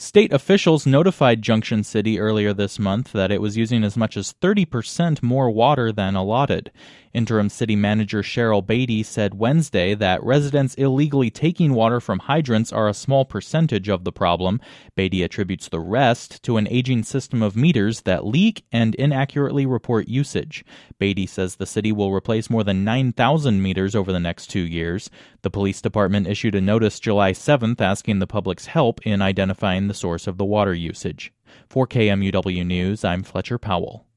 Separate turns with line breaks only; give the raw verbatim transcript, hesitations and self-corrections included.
State officials notified Junction City earlier this month that it was using as much as thirty percent more water than allotted. Interim City Manager Cheryl Beatty said Wednesday that residents illegally taking water from hydrants are a small percentage of the problem. Beatty attributes the rest to an aging system of meters that leak and inaccurately report usage. Beatty says the city will replace more than nine thousand meters over the next two years. The police department issued a notice July seventh asking the public's help in identifying the source of the water usage. For K M U W News, I'm Fletcher Powell.